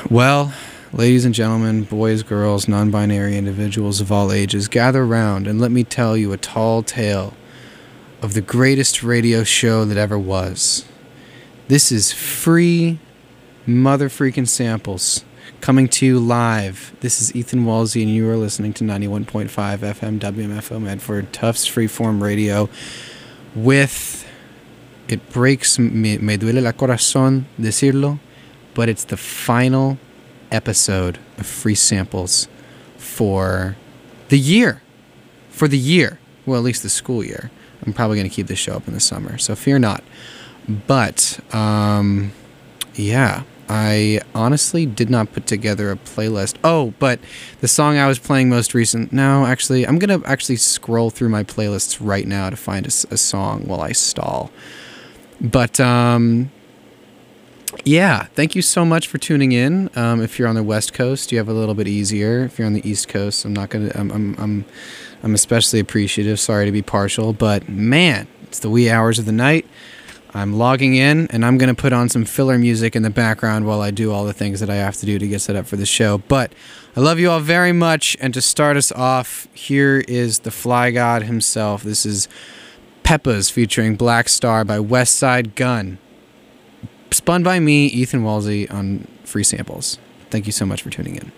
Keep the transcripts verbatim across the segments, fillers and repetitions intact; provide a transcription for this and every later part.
Well, ladies and gentlemen, boys, girls, non-binary individuals of all ages, gather around and let me tell you a tall tale of the greatest radio show that ever was. This is free mother freaking samples coming to you live. This is Ethan Walsey, and you are listening to ninety-one point five F M W M F O Medford, Tufts Freeform Radio, with, it breaks me, me duele la corazón decirlo, but it's the final episode of Free Samples for the year. For the year. Well, at least the school year. I'm probably going to keep this show up in the summer, so fear not. But, um, yeah, I honestly did not put together a playlist. Oh, but the song I was playing most recent... No, actually, I'm going to actually scroll through my playlists right now to find a, a song while I stall. But, um... yeah, thank you so much for tuning in. Um, if you're on the West Coast, you have a little bit easier. If you're on the East Coast, I'm not gonna. I'm. I'm. I'm, I'm especially appreciative. Sorry to be partial, but man, it's the wee hours of the night. I'm logging in, and I'm gonna put on some filler music in the background while I do all the things that I have to do to get set up for the show. But I love you all very much, and to start us off, here is the Fly God himself. This is Peppas featuring Black Star by Westside Gun. Spun by me, Ethan Walsey, on Free Samples. Thank you so much for tuning in.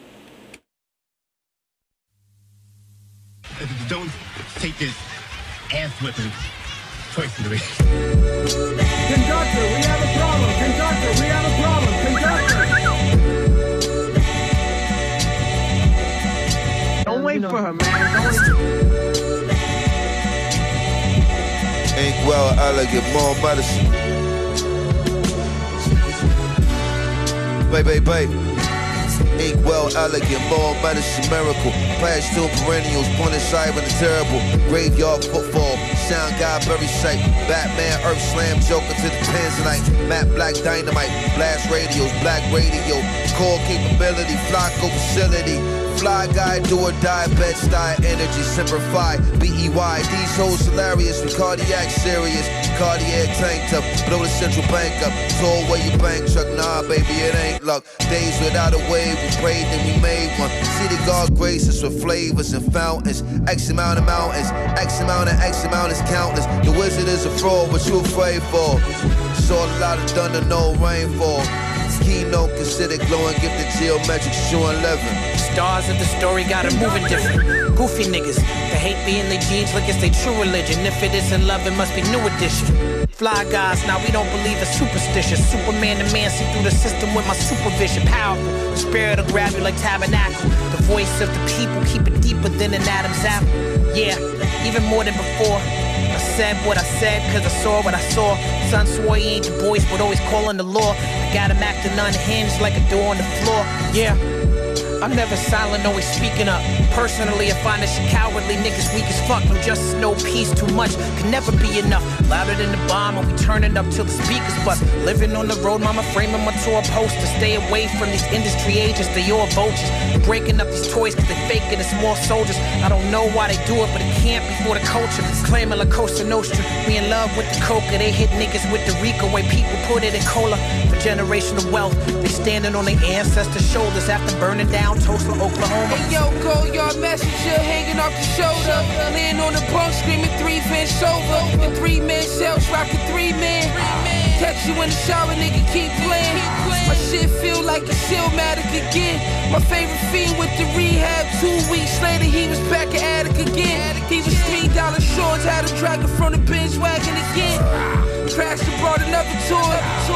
Don't take this ass whipping personally. Conductor, we have a problem. Conductor, we have a problem. Conductor. Don't wait for her, man. Don't... Ain't well, I like it more medicine. Babe, babe, babe. Ink well, elegant, more medicine, miracle. Past two perennials, pointed side with the terrible. Graveyard football, sound guy, very sight. Batman, Earth Slam, Joker to the Tanzanite. Matte Black Dynamite, blast radios, black radio. Core capability, Flocko facility. Fly guy, do or die, bed style, energy, simplify, B E Y. These hoes hilarious, with cardiac serious. Cartier tanked up, blow the central bank up. Told where your bank truck, nah baby, it ain't luck. Days without a wave, we prayed and we made one. See the God graces with flavors and fountains. X amount of mountains, X amount of X amount is countless. The wizard is a fraud, what you afraid for? Saw a lot of thunder, no rainfall. Keynote considered glowing, gifted geometric, showing eleven. Stars of the story got them moving different. Goofy niggas, they hate being their jeans like it's their true religion. If it isn't love, it must be new edition. Fly guys, now we don't believe it's superstitious. Superman the man, see through the system with my supervision. Powerful, the spirit will grab you like tabernacle. The voice of the people, keep it deeper than an Adam's apple. Yeah, even more than before. I said what I said, cause I saw what I saw. Son swore he ain't the boys, but always calling the law. I got him acting unhinged like a door on the floor. Yeah, I'm never silent, always speaking up. Personally, I find this shit cowardly. Niggas weak as fuck, no justice, no peace, too much can never be enough. Louder than the bomb, and we turning up till the speakers bust. Living on the road, mama framing my tour poster. Stay away from these industry agents, they all vultures. Breaking up these toys cause they faking it's more soldiers. I don't know why they do it, but it can't be for the culture. Claiming La Costa Nostra, we in love with the coca. They hit niggas with the Rico, way people put it in cola. For generational wealth, they standing on their ancestors' shoulders after burning down Tulsa, Oklahoma. Hey yo, go yard messenger hanging off the shoulder. Laying on the bunk screaming three fins over. The three man cells rocking three men. Catch you in the shower, nigga, keep playing. My shit feel like it's Illmatic again. My favorite fiend with the rehab. Two weeks later, he was back at attic again. He was three dollar shorts, had a dragon from the bench wagon again. Crashed and brought another toy.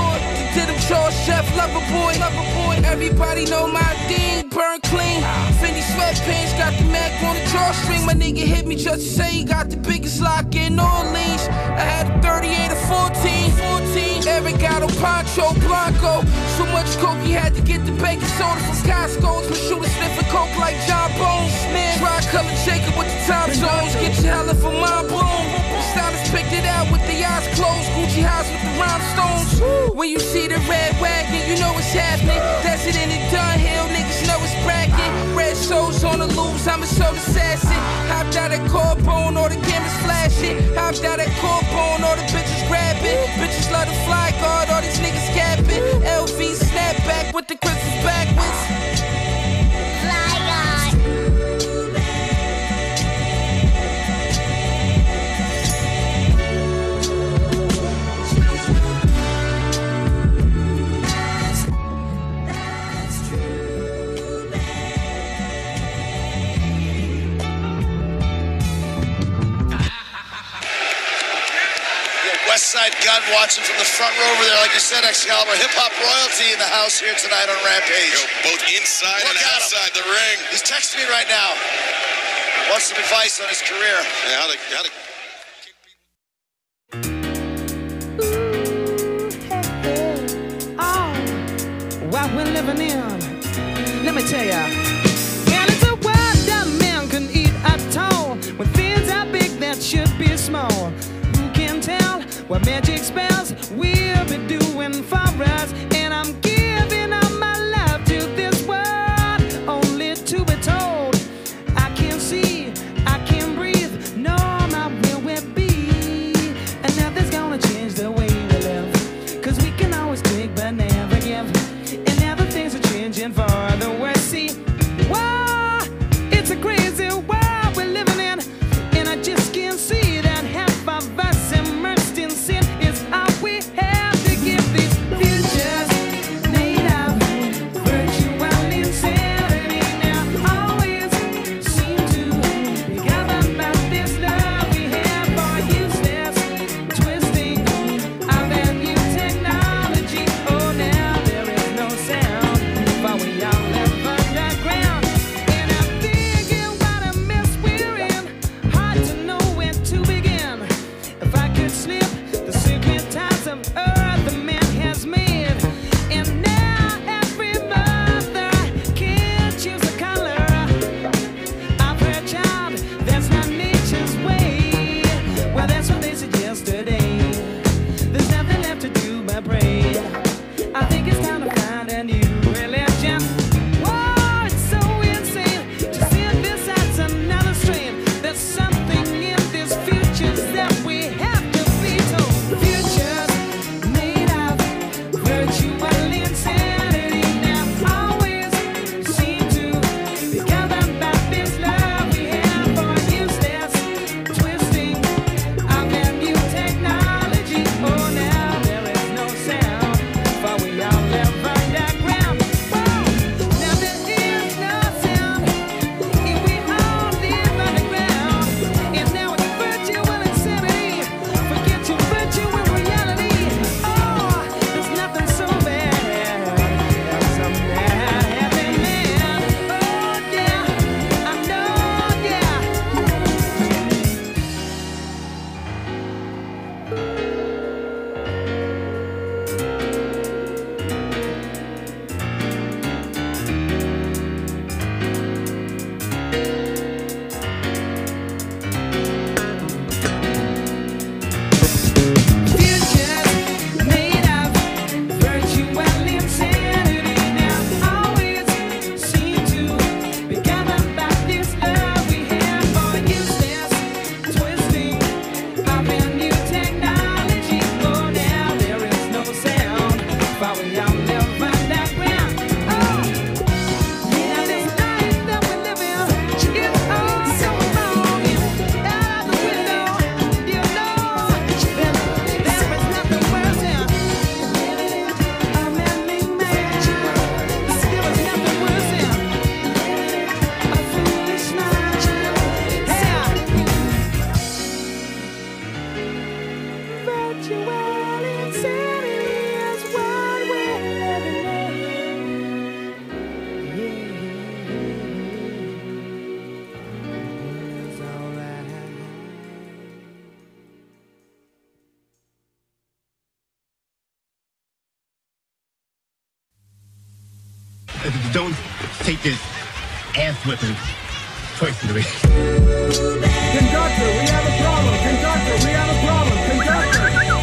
Did him chores, chef, lover boy. Everybody know my thing, burn clean. Fendi sweatpants, got the Mac on the drawstring. My nigga hit me just to say he got the biggest lock in Orleans. I had a thirty-eight or fourteen. Eric got a Pancho Blanco. So much coke he had to get the baking soda from Costco's. My shooter sniffing coke like John Bones. Dry color Jacob with the time zones. Get your hella from my bloom. Stylist picked it out with the eyes closed. Gucci house with the rhinestones. When you see the red wagon, you know what's happening. That's it in the Dunhill, niggas know it's bracket. Red souls on the loose, I'm a soul assassin. Hopped out at Corbone, all the cameras flashing. Hopped out at Corbone, all the bitches grabbing. Bitches love the fly guard, all these niggas capping. L V snapback with with the crystals backwards. Fly guy. Westside Gun watching from the front row over there. Like you said, Excalibur, hip-hop royalty in the house here tonight on Rampage. Yo, both inside Look and outside the ring. He's texting me right now. Wants some advice on his career. Yeah, how to, how to what we're living in, let me tell ya. And it's a world that man can eat at all. When things are big that should be small. Who can tell what magic spells we'll be doing for us? And I'm giving all my love to this world, only to be told I can't see, I can't breathe, no, my will will be. And nothing's gonna change the way we live, 'cause we can always take but never give. Things are changing for the worse. See, wow, it's a crazy world we're living in, and I just can't see that half of us immersed in sin is all we have to give these futures made of virtual insanity. Now always seem to be governed by this love we have for useless twisting of that new technology. Oh, now there is no sound. But we all live underground, and I'm thinking what a mess we're in. Hard to know where to begin. If I could slip the secret ties of earth the man has made, and now every mother can choose a color. I've heard, child, that's not nature's way. Well, that's what they said yesterday. There's nothing left to do but pray. I think it's time to find a new religion. Whoa, it's so insane to see besides another strain. There's something in these futures that we have to be told. Futures made of virtual insanity now always seem to be governed by this love we have for useless twisting of that new technology. Oh, now there is no sound, for we all live underground. Whoa, now there is no sound, and we all live underground. And now it's virtual insanity. Forget your virtual reality. Oh, there's nothing so bad as some bad happening. Oh yeah, I know, yeah. Futures made of virtual insanity now always seem to be governed by this love we have for useless twisting of a new technology. Oh, now there is no sound, but we all live underground. Oh, yeah, this life that we live in is all so wrong. Out of the window, you know that there is nothing worse than a man-made man. There is nothing worse than a foolish mind. Yeah. Virtual insanity is what we're living in. Yeah. It's all right. Don't take this ass whipping choice to me. Conductor, we have a problem. Conductor, we have a problem. Conductor.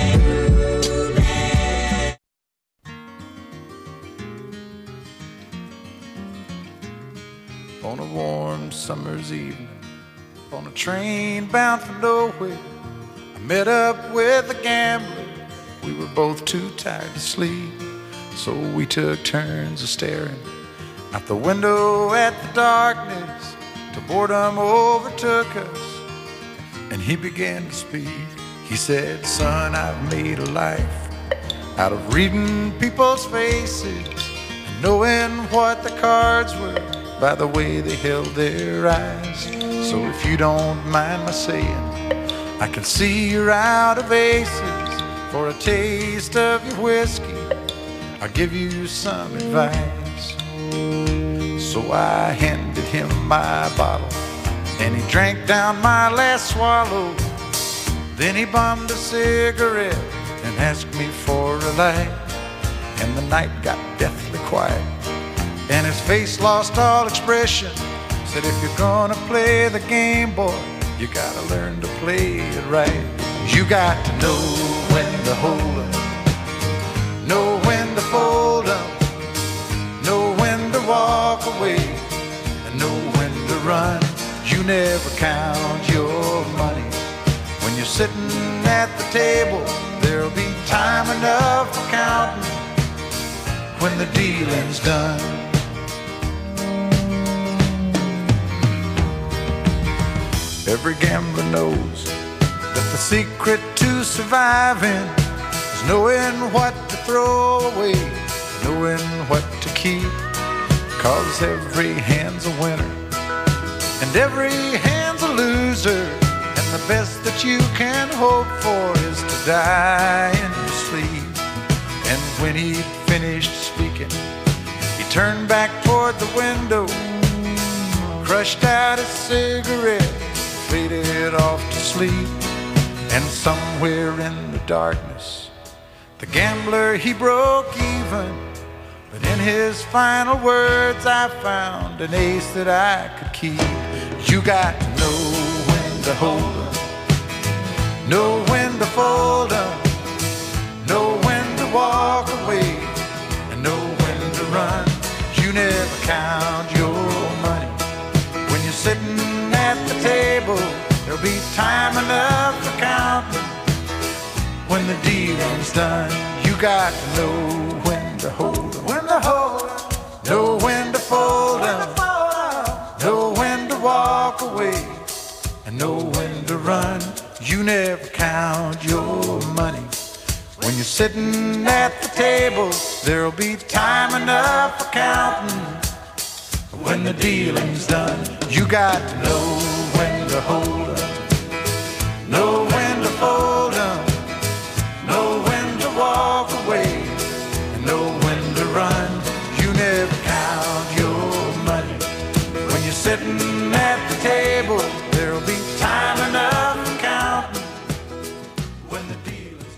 On a warm summer's evening, on a train bound for nowhere, I met up with a gambler. We were both too tired to sleep, So we took turns of staring out the window at the darkness till boredom overtook us. And he began to speak. He said, son, I've made a life out of reading people's faces and knowing what the cards were by the way they held their eyes. So if you don't mind my saying, I can see you're out of aces. For a taste of your whiskey, I'll give you some advice. So I handed him my bottle, and he drank down my last swallow. Then he bummed a cigarette and asked me for a light. And the night got deathly quiet, and his face lost all expression. Said, if you're gonna play the game, boy, you gotta learn to play it right. You got to know when to hold up, know when to fold up, know when to walk away, and know when to run. You never count your money when you're sitting at the table. There'll be time enough for counting when the dealing's done. Every gambler knows that the secret to surviving is knowing what to throw away, knowing what to keep. Cause every hand's a winner and every hand's a loser, and the best that you can hope for is to die in your sleep. And when he'd finished speaking, he turned back toward the window, crushed out his cigarette, faded off to sleep. And somewhere in the darkness, the gambler, he broke even. But in his final words, I found an ace that I could keep. You got to know when to hold up, know when to fold up, know when to walk away, and know when to run. You never count your money when you're sitting at the table. There'll be time enough for counting when the dealing's done. You got to know when to hold up, when to hold up, know when to fold up, know when to walk away, and know when to run. You never count your money when you're sitting at the table. There'll be time enough for counting when the dealing's done. You got to know when to hold up, know when to fold up, know when to walk away, and know when to run. You never count your money when you're sitting at the table. There'll be time enough for counting when the deal is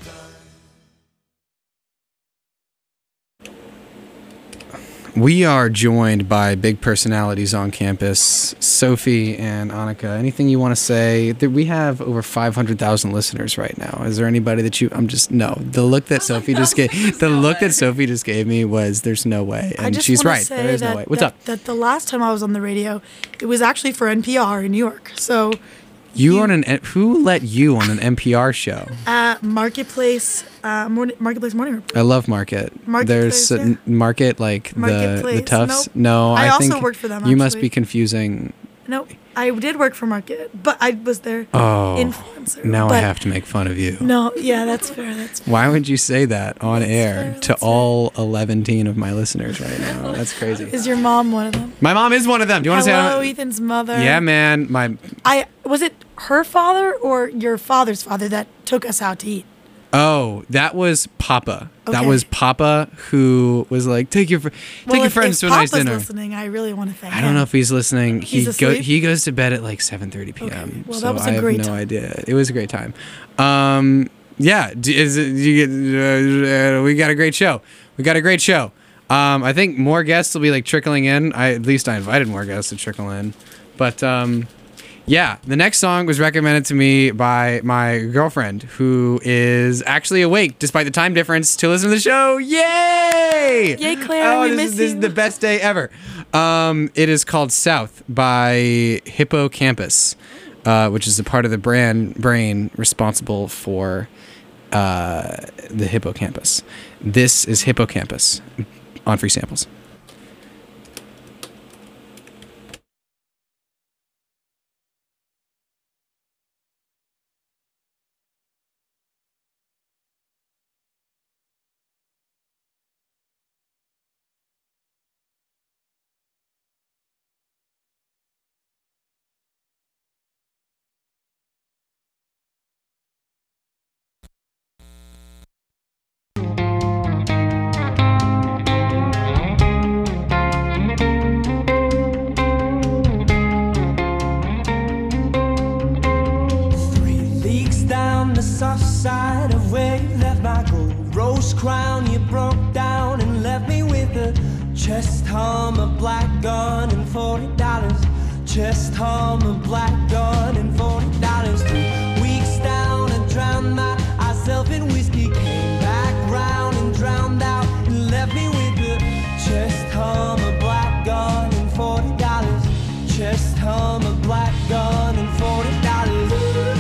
done. We are joined by big personalities on campus, Sophie and Annika. Anything you want to say? We have over five hundred thousand listeners right now. Is there anybody that you? I'm just no. The look that Sophie just gave, the look that Sophie just gave me was, "There's no way," and I just she's wanna right. say There is that, no way. What's that, up? That the last time I was on the radio, it was actually for N P R in New York. So You on an who let you on an N P R show? uh, Marketplace, uh, morning, Marketplace Morning Report. I love Market. Marketplace, There's a yeah. Market like the the Marketplace, Tufts. nope. No, I I, also think worked for them, You must actually. be confusing. No, I did work for Market, but I was their Oh, influencer. now I but have to make fun of you. No, yeah, that's fair. That's fair. Why would you say that on air fair, to all eleven of my listeners right now? That's crazy. Is your mom one of them? My mom is one of them. Do you want to say? Hello, I'm- Ethan's mother. Yeah, man. My I was it her father or your father's father that took us out to eat? oh, that was Papa. That Okay. was Papa who was like, take your fr- take Well, your if, friends if to a nice Papa's dinner. listening, I really want to thank I him. don't know if he's listening. He He's go asleep? he goes to bed at like seven thirty p.m. Well, so that was a I have great no time. idea. It was a great time. Um, yeah, d- is it, you get, uh, we got a great show. We got a great show. Um, I think more guests will be like trickling in. I at least I invited more guests to trickle in, but um. Yeah, the next song was recommended to me by my girlfriend, who is actually awake despite the time difference to listen to the show. Yay! Yay, Claire, Oh, we this, miss is, this you. is the best day ever. Um, it is called South by Hippocampus, uh, which is a part of the brand brain responsible for uh, the hippocampus. This is Hippocampus on Free Samples. Soft side of where you left my gold rose crown. You broke down and left me with a chest hum, a black gun, and forty dollars. Chest hum, a black gun, and forty dollars. Three weeks down, I drowned myself in whiskey. Came back round and drowned out and left me with a chest hum, a black gun, and forty dollars. Chest hum, a black gun, and forty dollars.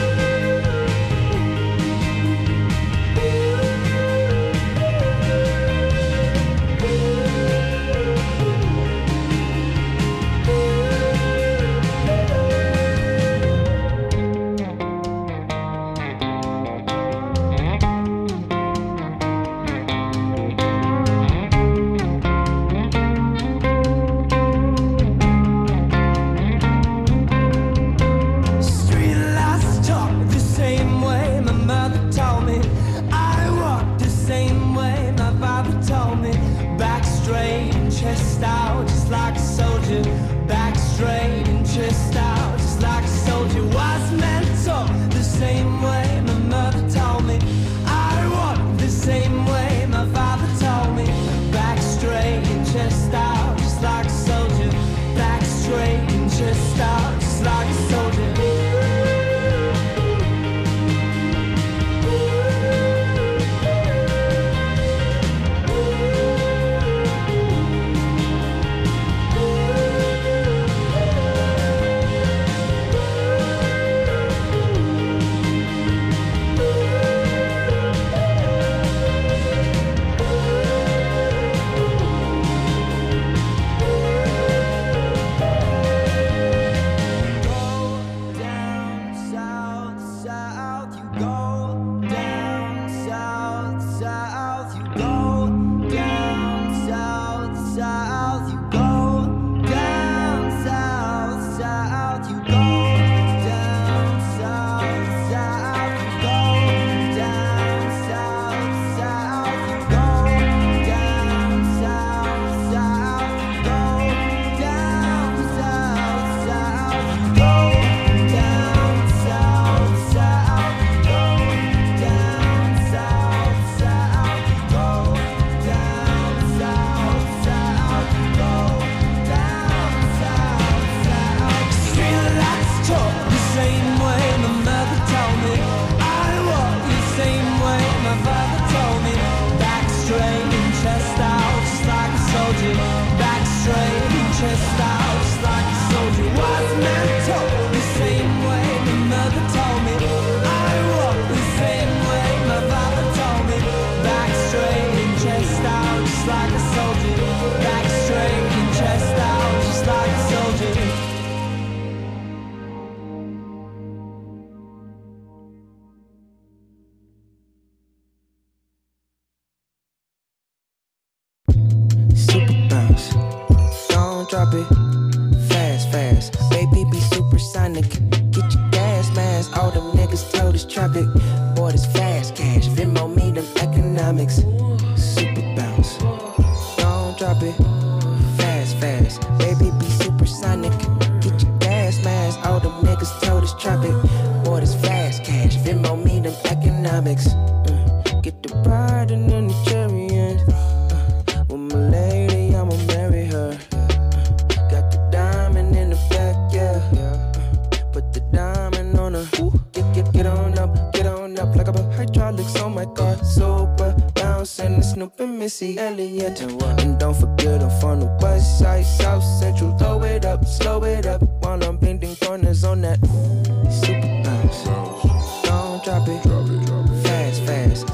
Chest out, just like a soldier. Back straight and chest out, just like a soldier. Wise men talk the same way my mother told me. I walk the same way my father told me. Back straight and chest out, just like a soldier. Back straight and chest out, just like a soldier. Drop it fast, fast. Baby, be supersonic. Get your gas mask. All them niggas told us traffic. Boy, this fast cash. Venmo me them economics. Super bounce. Don't drop it fast, fast. Baby, be supersonic. Get your gas mask. All them niggas told us traffic. Boy, this fast cash. Venmo me them economics. Uh, get the pride and then the chariot. Uh, with my lady, I'ma marry her. Get on up, get on up like a hydraulics on my car. Super bouncing, Snoop and Missy Elliott. And don't forget I'm from the west side, south central. Throw it up, slow it up while I'm bending corners on that super bounce. Don't drop it, fast, fast.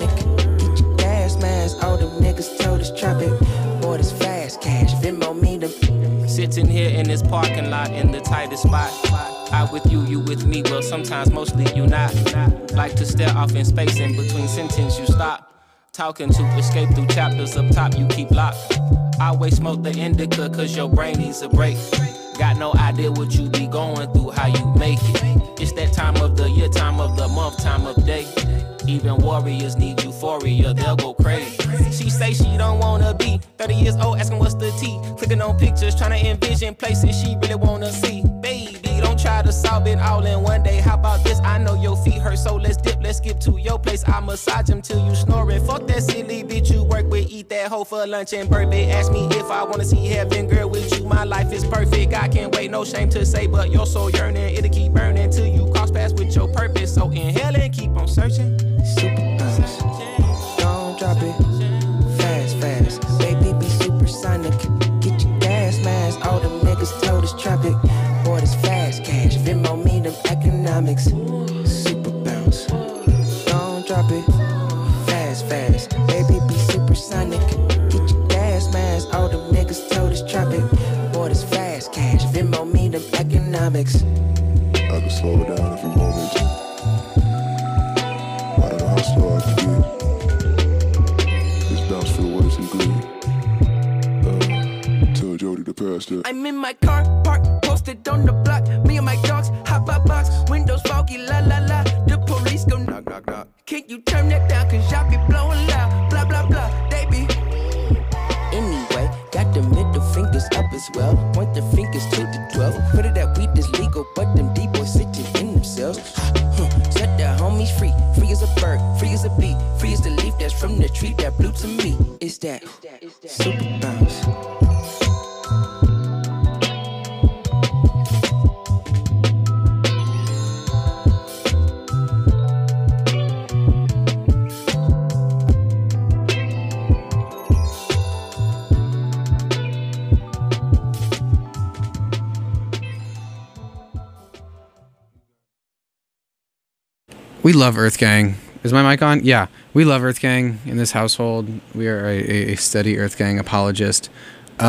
Supersonic. Get your gas mask. All them niggas told us drop it. Boy, this fast cash. Venmo me them. Sitting here in this parking lot in the tightest spot. I with you, you with me, well sometimes mostly you not. Like to stare off in space in between sentence you stop. Talking to escape through chapters up top you keep locked. I always smoke the indica cause your brain needs a break. Got no idea what you be going through, how you make it. It's that time of the year, time of the month, time of day. Even warriors need euphoria, they'll go crazy. She say she don't wanna be thirty years old, asking what's the tea. Clicking on pictures, trying to envision places she really wanna see. Baby, don't try to solve it all in one day. How about this? I know your feet hurt, so let's dip, let's skip to your place. I massage them till you snoring. Fuck that silly bitch you work with, eat that hoe for lunch and birthday. Ask me if I wanna see heaven, girl, with you. My life is perfect, I can't wait, no shame to say, but you're so yearning, it'll keep burning till you cross paths with your purpose. So inhale and keep on searching. Super bounce. Don't drop it. Fast, fast. Baby, be supersonic. Get your gas mask. All them niggas told us trap it. Boy, this fast cash. Venmo me them economics. Super bounce. Don't drop it. Fast, fast. Baby, be supersonic. Get your gas mask. All them niggas told us trap it. Boy, this fast cash. Venmo me them economics. I can slow it down if you want me to. I don't know how slow I can get. This bounce feel way too good. Uh, tell Jody to pass that. I'm in my car, parked, posted on the block. Me and my dogs, hop by box, windows foggy, la la la. The police go knock, knock, knock. Can you turn that down? Cause y'all be blowing loud, blah, blah, blah. They be. Anyway, got the middle fingers up as well. Point the fingers to the twelve. Put it that weed is legal, but them D-boys sitting in themselves. Set the homies free, free as a bird, free as a bee, free as the leaf that's from the tree that blew to me. It's that super bounce. We love Earth Gang. Is my mic on? Yeah. We love Earth Gang in this household. We are a, a steady Earth Gang apologist. Um,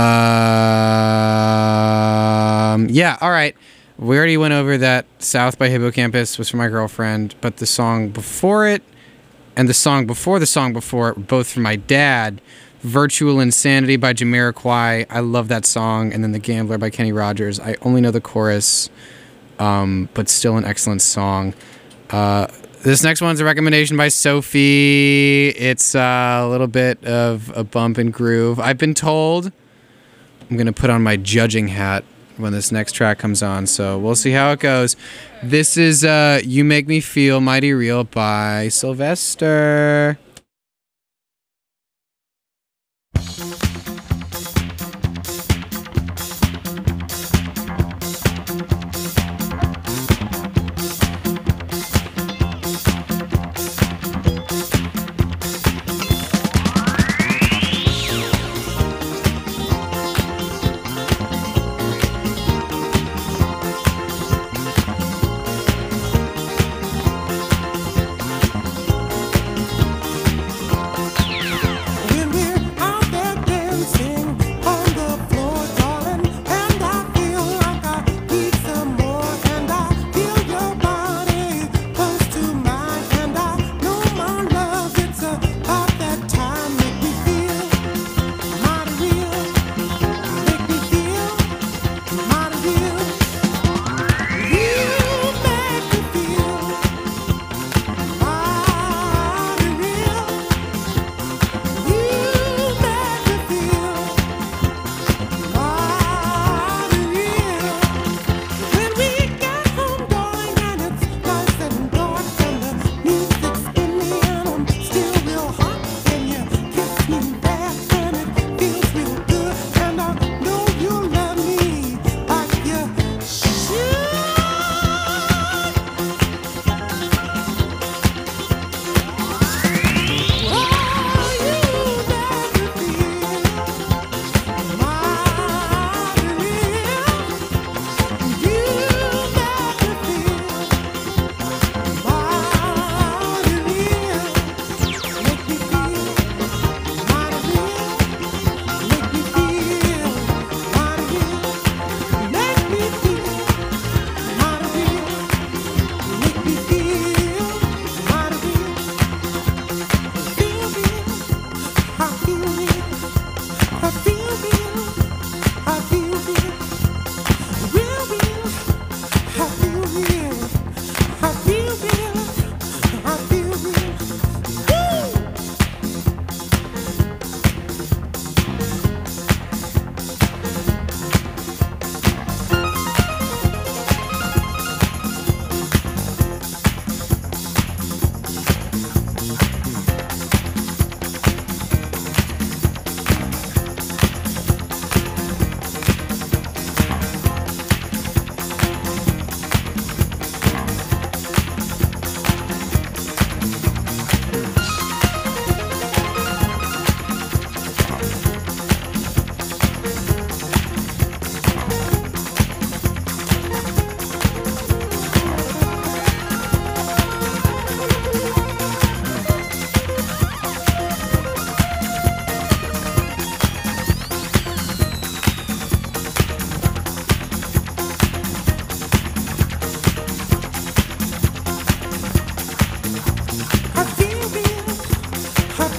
yeah, all right. We already went over that South by Hippocampus was for my girlfriend, but the song before it and the song before the song before it were both for my dad. Virtual Insanity by Jamiroquai. I love that song. And then The Gambler by Kenny Rogers. I only know the chorus, um, but still an excellent song. Uh, this next one's a recommendation by Sophie. It's uh, a little bit of a bump and groove. I've been told I'm going to put on my judging hat when this next track comes on, so we'll see how it goes. This is uh, You Make Me Feel Mighty Real by Sylvester.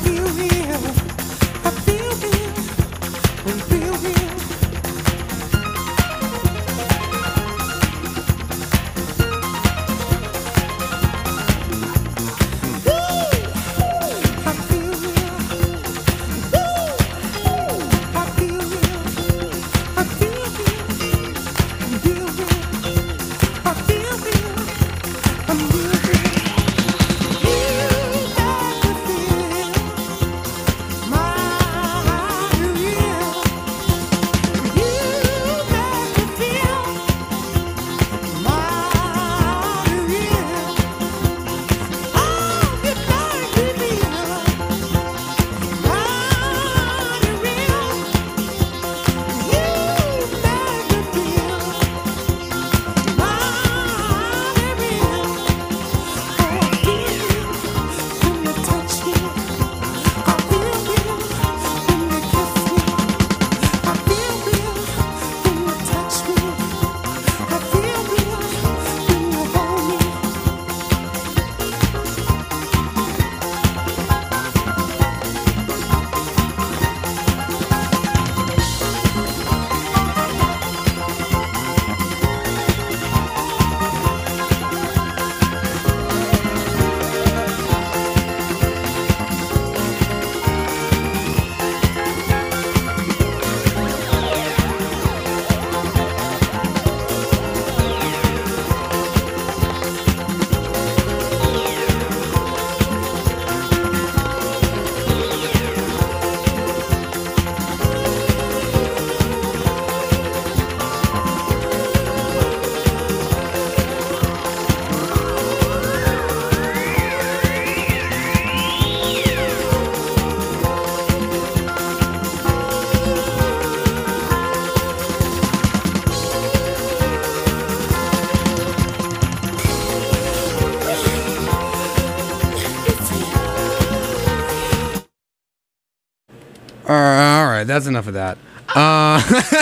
Uh, all right, that's enough of that. Uh,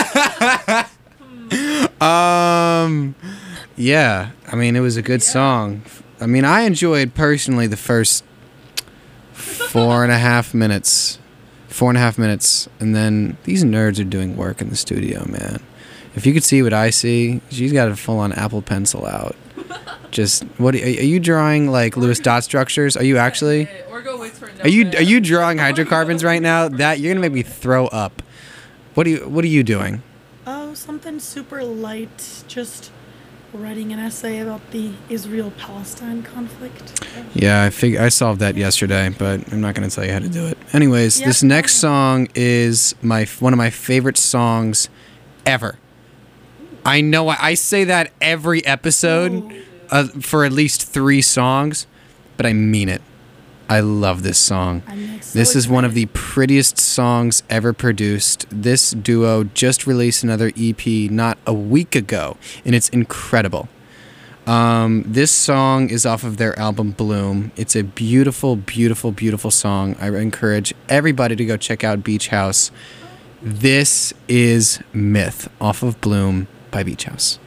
um, yeah, I mean, it was a good song. I mean, I enjoyed personally the first four and a half minutes, four and a half minutes, and then these nerds are doing work in the studio, man. If you could see what I see, she's got a full-on Apple Pencil out. Just what are you drawing, like Lewis dot structures? Are you actually? Are you are you drawing hydrocarbons right now? That you're gonna make me throw up. What are you What are you doing? Oh, something super light. Just writing an essay about the Israel-Palestine conflict. Yeah, I fig- I solved that yesterday, but I'm not gonna tell you how to do it. Anyways, Yep. this next song is my one of my favorite songs ever. I know I, I say that every episode uh, for at least three songs, but I mean it. I love this song. so This is one of the prettiest songs ever produced. This duo just released another E P not a week ago, and it's incredible. Um, this song is off of their album Bloom. It's a beautiful, beautiful, beautiful song. I encourage everybody to go check out Beach House. This is Myth off of Bloom by Beach House.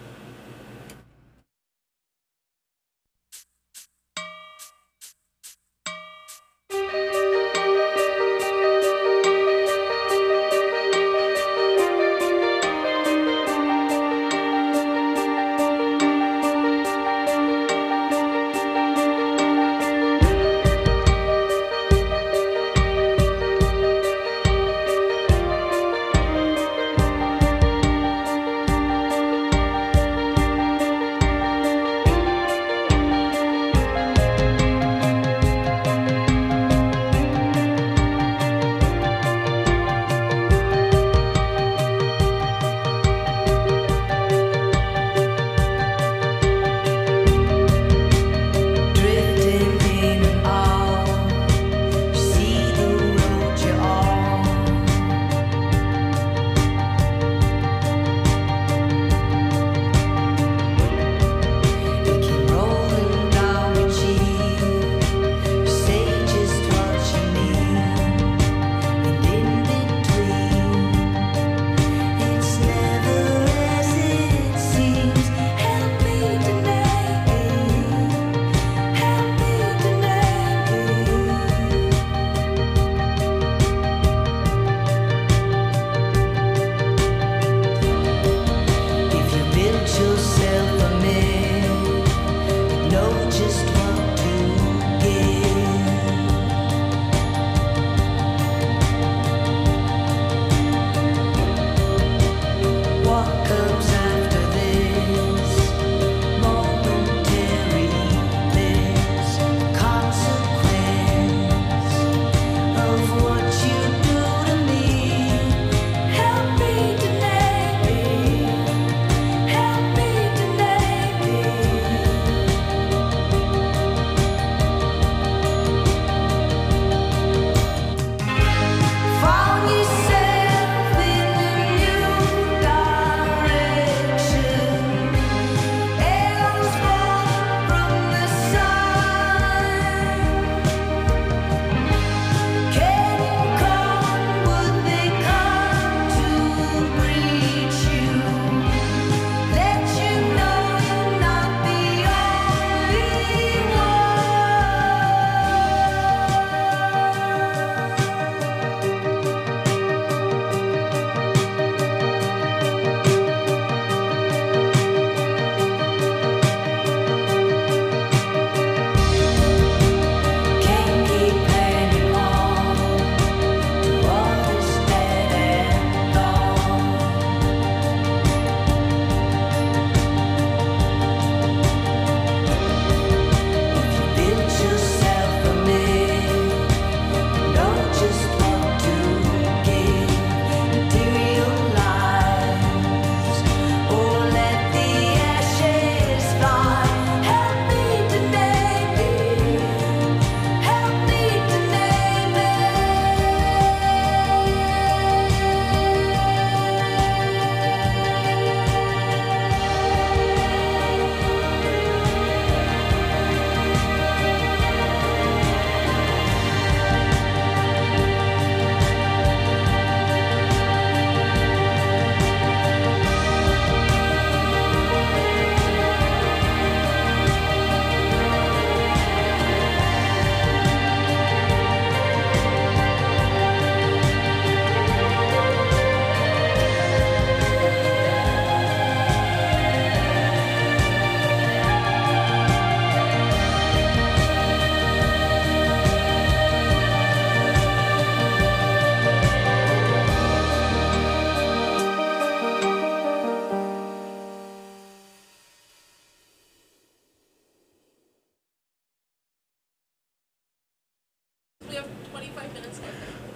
Thank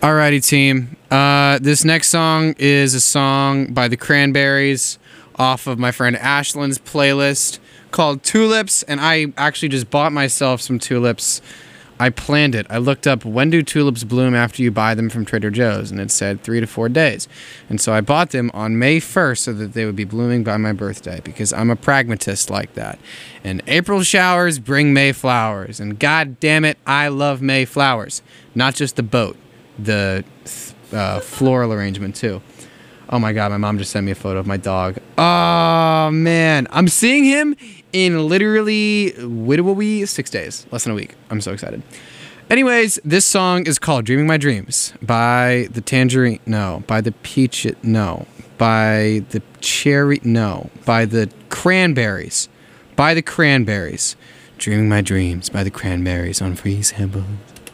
Alrighty, team. Uh, this next song is a song by the Cranberries off of my friend Ashland's playlist called Tulips, and I actually just bought myself some tulips. I planned it. I looked up when do tulips bloom after you buy them from Trader Joe's, and it said three to four days. And so I bought them on May first so that they would be blooming by my birthday, because I'm a pragmatist like that. And April showers bring May flowers, and god damn it, I love May flowers. Not just the boat, the uh, floral arrangement too. Oh my god, my mom just sent me a photo of my dog. Oh man, I'm seeing him in literally widowy six days, less than a week. I'm so excited. Anyways, this song is called Dreaming My Dreams by the Tangerine, no, by the Peach, no, by the Cherry, no, by the Cranberries, by the Cranberries. Dreaming My Dreams by the Cranberries on Free Samples.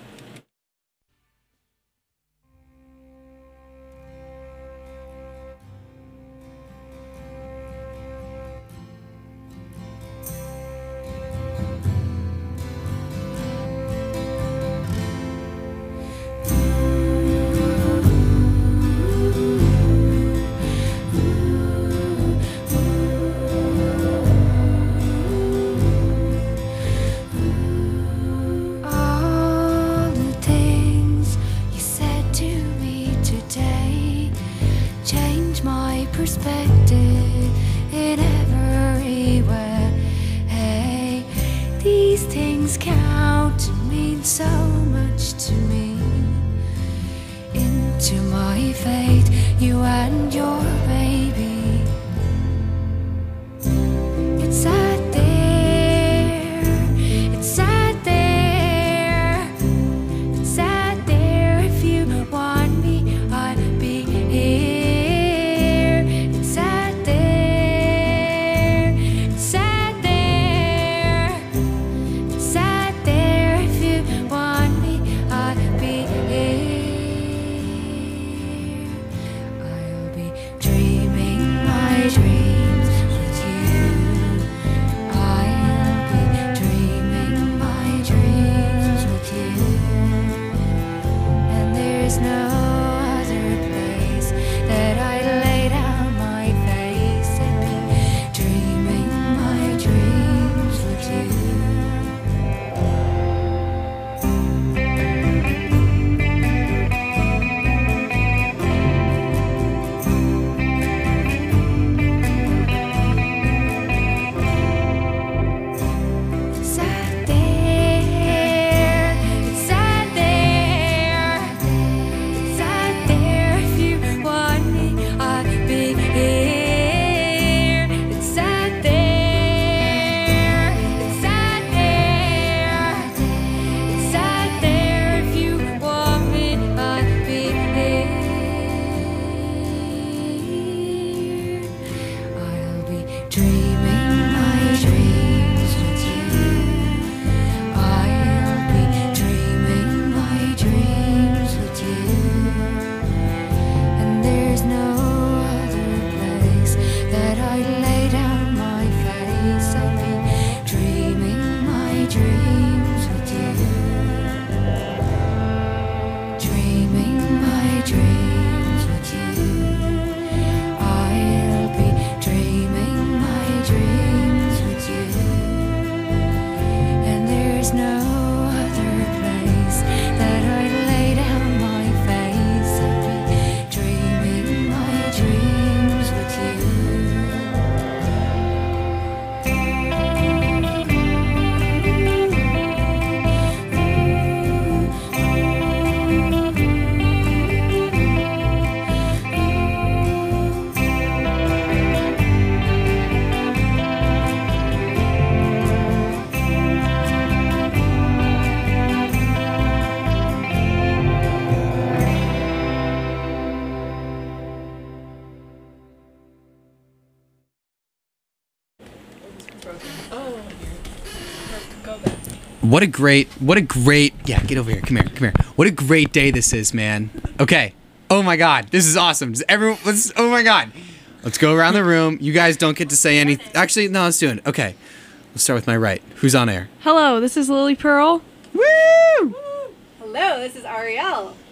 What a great, what a great, yeah, get over here, come here, come here. What a great day this is, man. Okay. Oh my God, this is awesome. Does everyone, let's, oh my God. Let's go around the room. You guys don't get to say anything. Actually, no, let's do it. Okay. Let's start with my right. Who's on air? Hello, this is Lily Pearl. Woo! Hello, this is Ariel.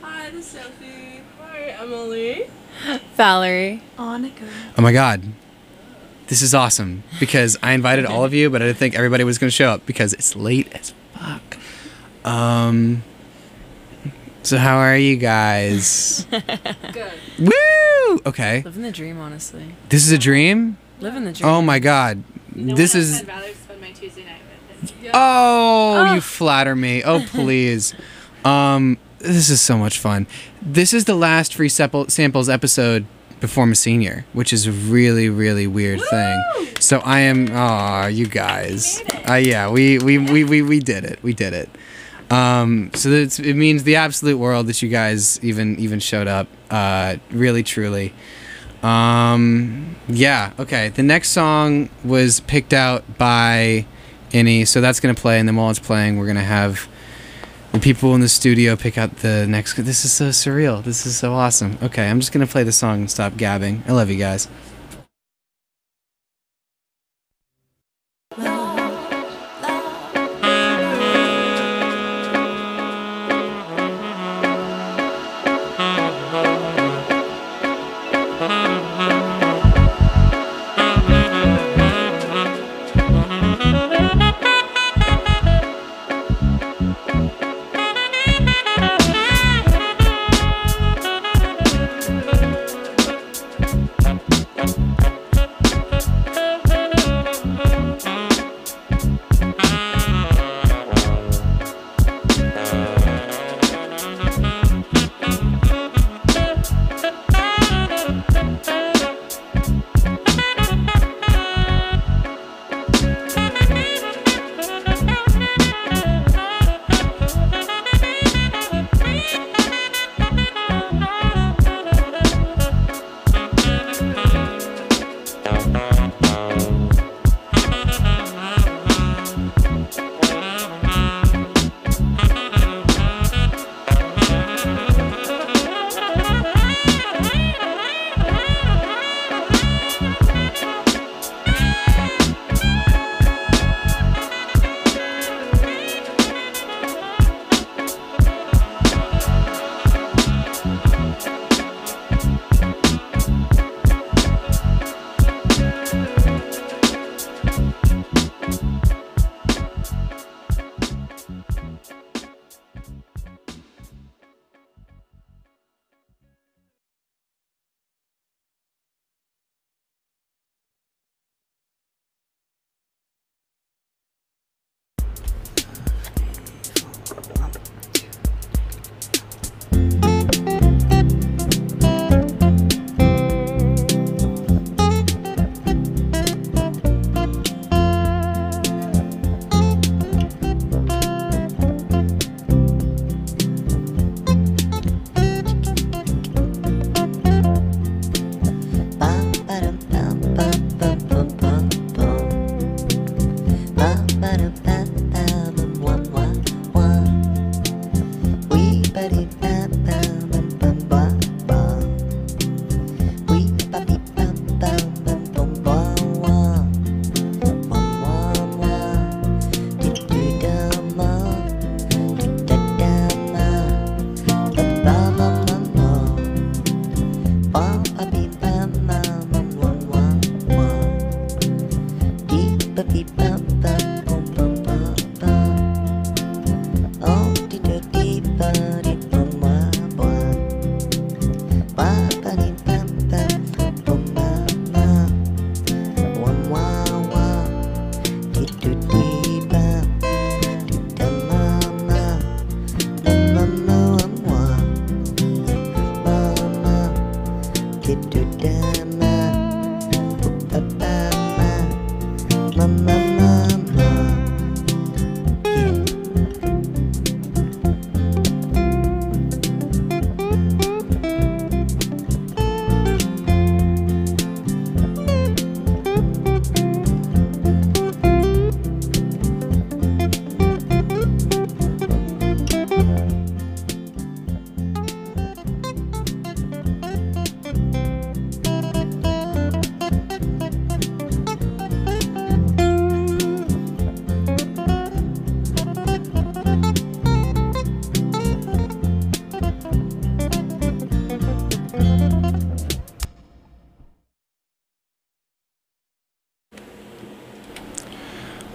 Hi, this is Sophie. Hi, Emily. Valerie. Annika. Oh my God. This is awesome because I invited all of you, but I didn't think everybody was going to show up because it's late as fuck. Um, so how are you guys? Good. Woo! Okay. Living the dream, honestly. This is a dream? Living the dream. Oh my God. No this one is... else I'd rather spend my Tuesday night with. Yeah. Oh, Oh. you flatter me. Oh, please. um, this is so much fun. This is the last free sample- samples episode before my senior, which is a really, really weird Woo! thing. So I am, oh, you guys. Uh, yeah, we, we, we, we, we did it. We did it. Um, so that's, it means the absolute world that you guys even, even showed up. Uh, really, truly. Um, yeah, okay. The next song was picked out by Innie, so that's going to play, and then while it's playing, we're going to have the people in the studio pick out the next. This is so surreal. This is so awesome. Okay, I'm just going to play the song and stop gabbing. I love you guys.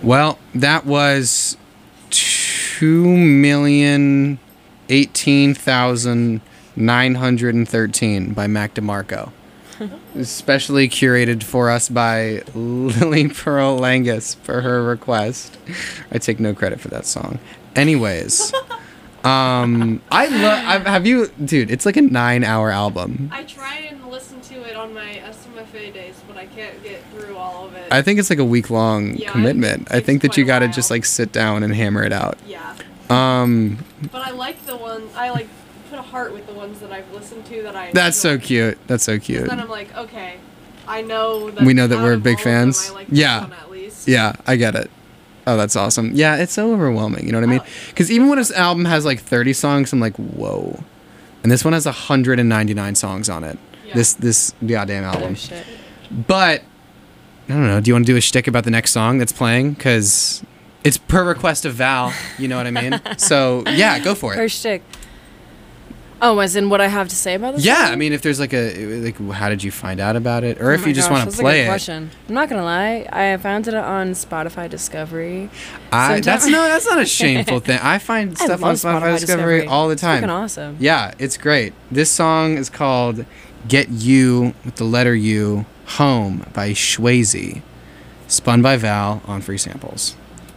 Well, that was two million eighteen thousand nine hundred and thirteen by Mac DeMarco. Especially curated for us by Lily Pearl Langus for her request. I take no credit for that song. Anyways, um, I love. Have you, dude? It's like a nine-hour album. I tried and listened to it on my S M F A days, but I can't get through all of it. I think it's like a week-long Yeah, commitment. it I think that takes you quite a got to while. just like sit down and hammer it out. Yeah. Um, But I like the one. I like put a heart with the ones that I've listened to that I. that's so enjoy. cute. That's so 'Cause cute. Then I'm like, okay, I know that. We know that out we're of big all of them, fans. I like this Yeah. one at least. Yeah, I get it. Oh, that's awesome. Yeah, it's so overwhelming. You know what I mean? Because even when his album has like thirty songs, I'm like, whoa. And this one has one hundred ninety-nine songs on it. Yeah. This this goddamn album. shit. But I don't know. Do you want to do a shtick about the next song that's playing? Because it's per request of Val. You know what I mean? So yeah, go for it. Her shtick. Oh, as in what I have to say about this? Yeah, song? I mean, if there's like a like, how did you find out about it, or Oh if my you just gosh, want to that's a play good it. question. I'm not gonna lie, I found it on Spotify Discovery. I, Sometime- that's no, that's not a shameful thing. I find I stuff on love Spotify, Spotify Discovery, Discovery. all the It's time. freaking awesome. Yeah, it's great. This song is called "Get You" with the letter U, "Home" by Shwazy, spun by Val on Free Samples.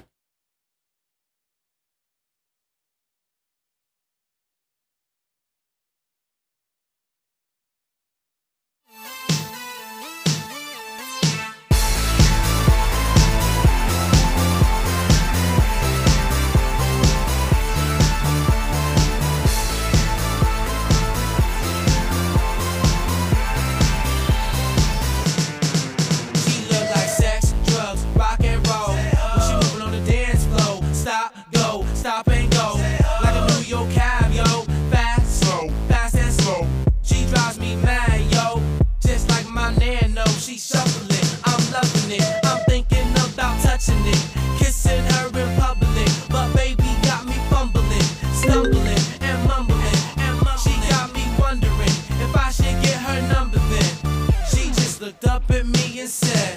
She look like sex, drugs, rock and roll. When she moving on the dance floor, stop, go, stop and go. Like a New York cab, yo. Fast, slow, fast and slow. She drives me mad, yo. Just like my nano, she shuffling. I'm loving it. I'm thinking about touching it, kissing her in public. But baby got me fumbling, stumbling and mumbling. And she got me wondering if I should get her number then. She just looked up at me and said,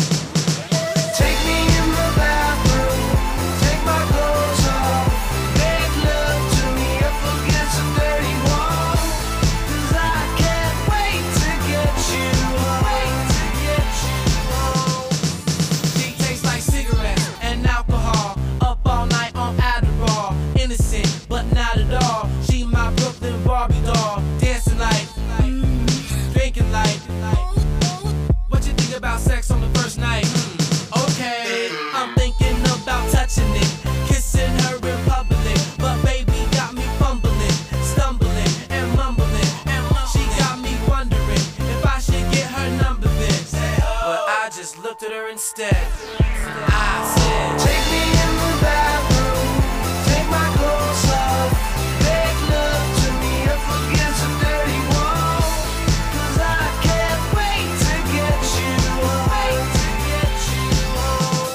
take me in the bathroom, take my clothes off, make love to me up against a dirty wall. 'Cause I can't wait to get you home, wait to get you home. She tastes like cigarettes and alcohol, up all night on Adderall. Innocent, but not at all. She my Brooklyn Barbie doll, dancing like, drinking like. What you think about sex on the first night? Hmm, okay, I'm thinking about touching it, kissing her in public. But baby got me fumbling, stumbling and mumbling. And she got me wondering if I should get her number then. But I just looked at her instead. I said, take me in the bathroom, take my clothes off, make love to me up against a dirty wall. 'Cause I can't wait to get you home, wait to get you home.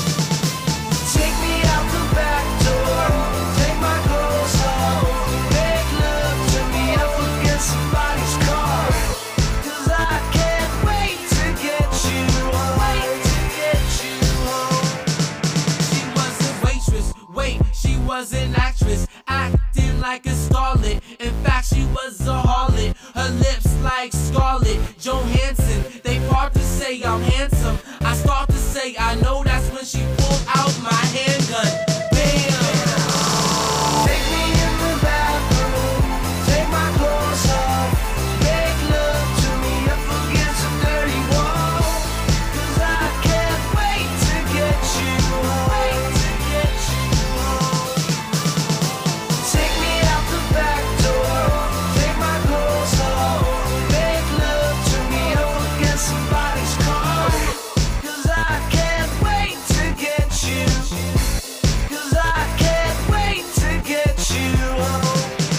Take me out the back door, take my clothes off, make love to me up against somebody's car. 'Cause I can't wait to get you home, wait to get you home. She was a waitress, wait, she was an actress, acting like a starlet. In fact, she was a harlot. Her lips like Scarlett Johansson. They part to say I'm handsome. I start to say I know. That's when she pulled out my handgun. Bam! Take me in the bathroom, take my clothes off, make love to me up against a dirty wall. 'Cause I can't wait to get you home, wait to get you home. Take me out the back door, take my clothes off, make love to me up against somebody's car. 'Cause I can't wait to get you, 'cause I can't wait to get you home.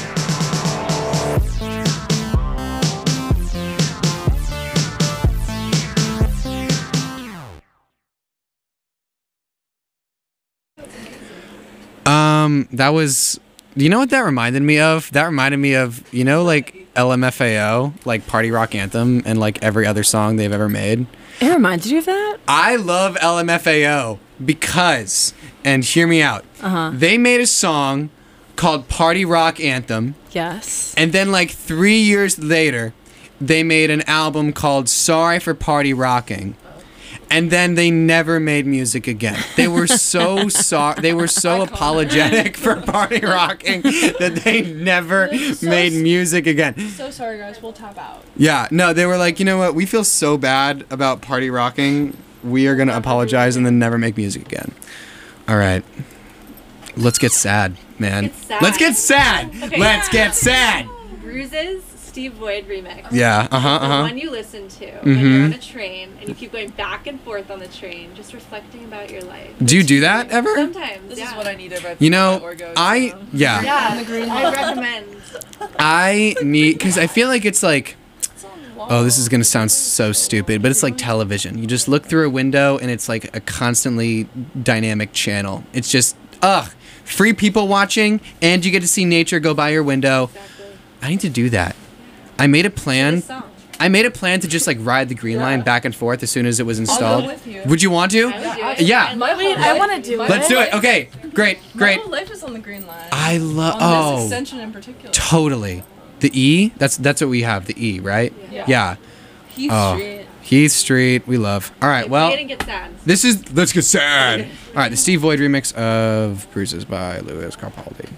Um, that was. You know what that reminded me of? That reminded me of, you know, like L M F A O, like Party Rock Anthem, and like every other song they've ever made. It reminded you of that? I love L M F A O. because, and hear me out, Uh-huh. they made a song called Party Rock Anthem. Yes. And then like three years later, they made an album called Sorry for Party Rocking. And then they never made music again. They were so sorry. They were so apologetic for party rocking that they never so made s- music again. So sorry, guys. We'll tap out. Yeah, no, they were like, you know what? We feel so bad about party rocking. We are gonna apologize and then never make music again. All right, let's get sad, man. sad. Let's get sad. Okay. Let's get sad. Bruises, Steve Void remix. Yeah, uh-huh, The uh-huh. one you listen to when Mhm. you're on a train and you keep going back and forth on the train, just reflecting about your life. Do you do that ever? Sometimes. This yeah. is what I need to You know, I yeah. Yeah, On the green I line. recommend. I need, because I feel like it's like, oh, this is going to sound so stupid, but it's like television. You just look through a window and it's like a constantly dynamic channel. It's just, ugh, free people watching and you get to see nature go by your window. I need to do that. I made a plan. I made a plan to just like ride the green line back and forth as soon as it was installed. with you. Would you want to? Yeah. My whole I life- wanna do my it. Let's whole do it. life- Okay, great, My great. whole life is on the green line. I love. On Oh, this extension in particular. totally. The E. That's that's what we have. The E, right? Yeah. Yeah. Heath oh, Street. Heath Street. We love. All right. Well, Play it and get sad. this is let's get sad. All right. The Steve Void remix of Bruises by Louis Capaldi.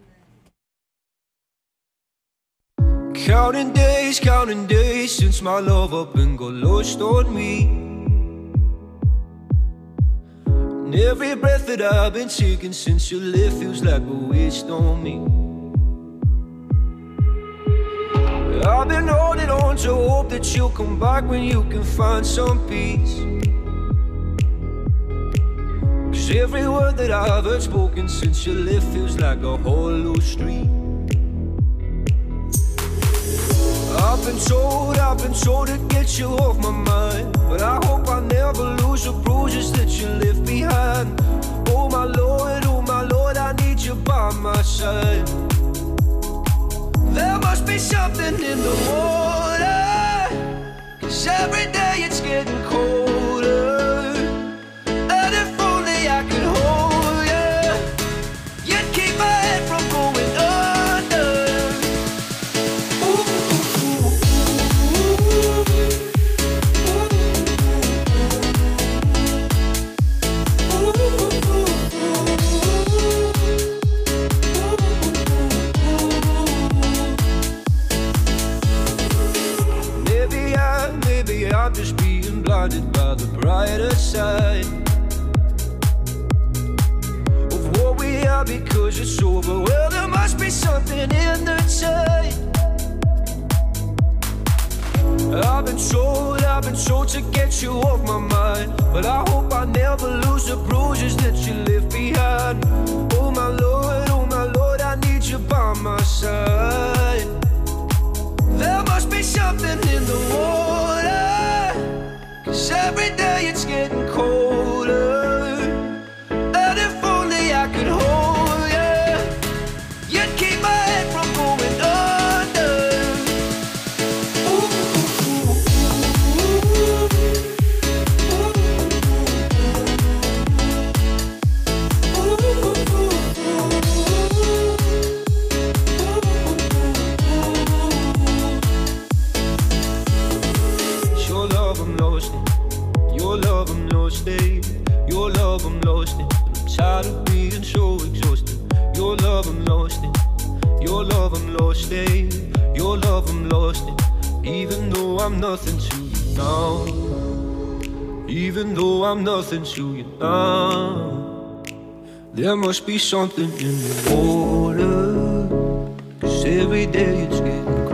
Counting days, counting days since my love up and got lost on me. And every breath that I've been taking since you left feels like a waste on me. I've been holding on to hope that you'll come back when you can find some peace. Cause every word that I've heard spoken since you left feels like a hollow street. I've been told, I've been told to get you off my mind, but I hope I never lose the bruises that you left behind. Oh my Lord, oh my Lord, I need you by my side. There must be something in the water, cause every day it's getting colder. And if only I could hold you, you'd keep my head from going under. Maybe I, maybe I'm just being blinded by the brighter side of what we are because it's over. Well, there must be something in the tide. I've been told, I've been told to get you off my mind, but I hope I never lose the bruises that you left behind. Oh my Lord, oh my Lord, I need you by my side. There must be something in the water, cause every day it's getting colder. And if only I could hold you, you'd keep my head from going under. Your love I'm lost in, your love I'm lost in, your love I'm lost in. I'm tired of being so exhausted. Your love I'm lost in, your love I'm lost in, your love I'm lost in. Even though I'm nothing to you now, even though I'm nothing to you now, there must be something in the water, cause every day it's getting colder.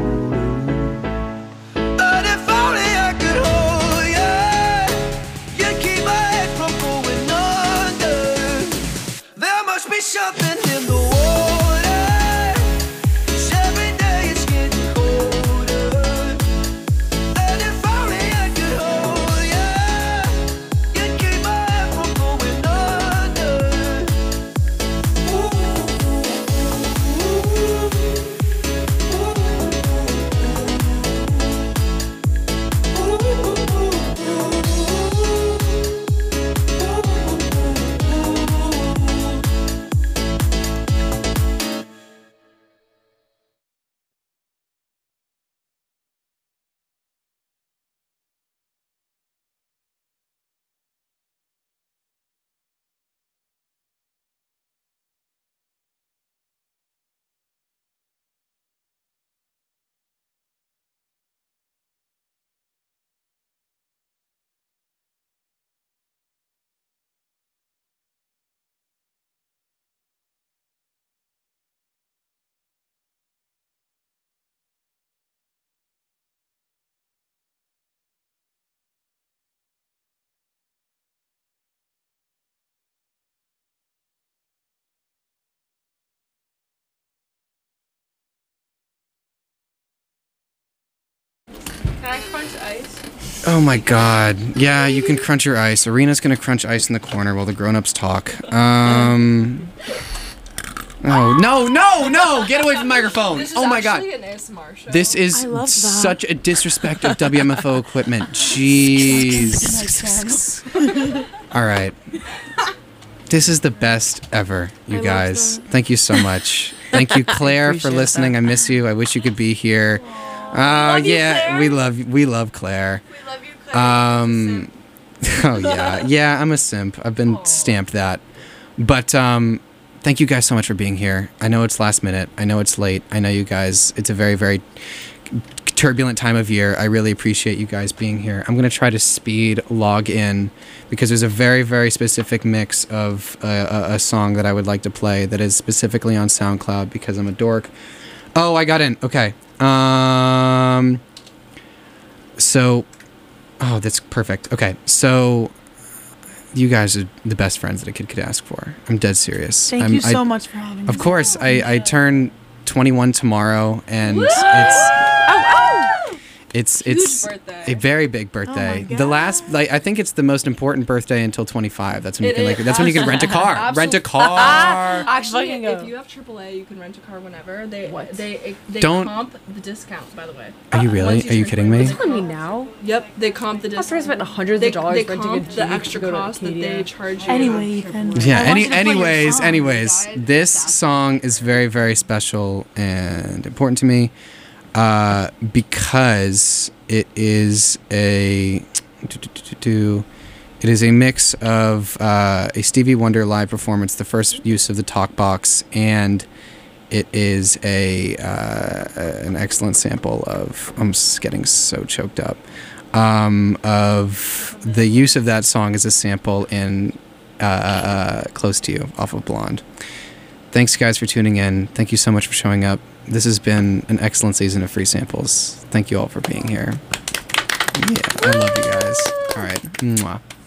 And if only I could hold you, you'd keep my head from going under. There must be something in the water, cause every day it's getting colder. And if only I could hold you, you'd keep my head from going under. Ooh, ooh, ooh. Can I crunch ice? Oh my god. Yeah, you can crunch your ice. Arena's gonna crunch ice in the corner while the grown-ups talk. Um. Oh, no, no, no! Get away from the microphone! This is Oh my god. actually an A S M R show. This is I love that. such a disrespect of W M F O equipment. Jeez. All right. This is the best ever, you I love guys. Thank you so much. Thank you, Claire, for appreciate listening. that. I miss you. I wish you could be here. Oh you, yeah, Claire. we love we love Claire. We love you, Claire. Um, oh yeah, yeah. I'm a simp. I've been stamped that. But um, thank you guys so much for being here. I know it's last minute. I know it's late. I know you guys. It's a very very turbulent time of year. I really appreciate you guys being here. I'm gonna try to speed log in because there's a very very specific mix of a, a, a song that I would like to play that is specifically on SoundCloud because I'm a dork. Oh, I got in. Okay. Um. So, oh, that's perfect. Okay, so you guys are the best friends that a kid could ask for. I'm dead serious. Thank I'm, you I- so much for having me. Of course, I I turn twenty-one tomorrow, and Woo! it's Oh, it's Huge it's birthday. a very big birthday. the last, like, I think it's the most important birthday until twenty-five. That's when you It can like. is. That's when you can rent a car. Rent a car. Actually, Fucking if go. you have triple A, you can rent a car whenever. They they they Don't- comp the discount, by the way. Are you really? Once Are you turn kidding me? twenty-one. On me now. Yep, they comp the After I discount. spent hundreds They, of dollars they renting a comp Jeep the to extra go to cost that Acadia. they charge you. Anyway, Ethan. Yeah. I Any. want you to play your Anyways. song. Anyways. This song is very very special and important to me, uh, because it is a. It is a mix of uh, a Stevie Wonder live performance, the first use of the talk box, and it is a uh, an excellent sample of. I'm just getting so choked up. Um, of the use of that song as a sample in uh, uh, "Close to You" off of Blonde. Thanks, guys, for tuning in. Thank you so much for showing up. This has been an excellent season of free samples. Thank you all for being here. Yeah, I love you guys. All right. Mwah.